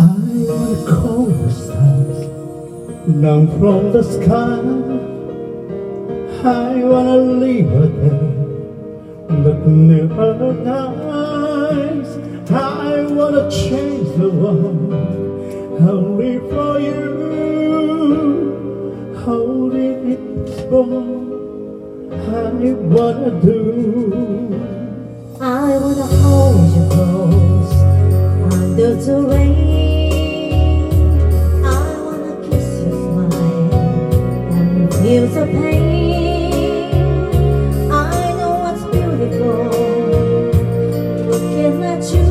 wanna call the stars down from the sky. I wanna leave her there, but never nice. I wanna change the world, I'll live for you, holding its bone. I wanna do. I wanna hold you close under the rain. I wanna kiss your smile and feel the pain. I know what's beautiful, looking at you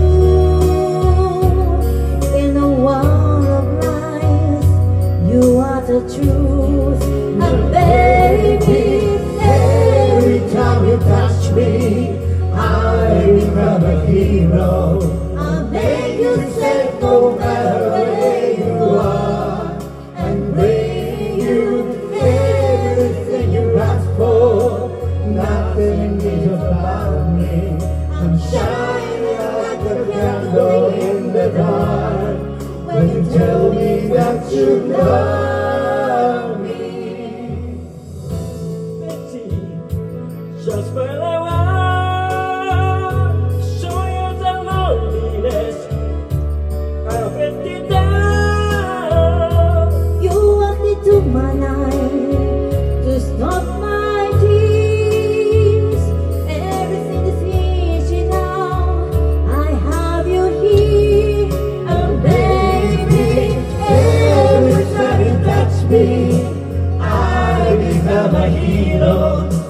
in a world of lies. You are the truth, and baby, every time you touch me, I become a hero. I'll make you safe no matter where you are, and bring you everything you ask for. Nothing is about me. I'm shining like a candle in the dark when you tell me that you love me. Just when I want to show you the loneliness, I'll let you down. you walked into my life to stop my tears. Everything is easy now, I have you here, and baby, Every time you touch me, I become a hero.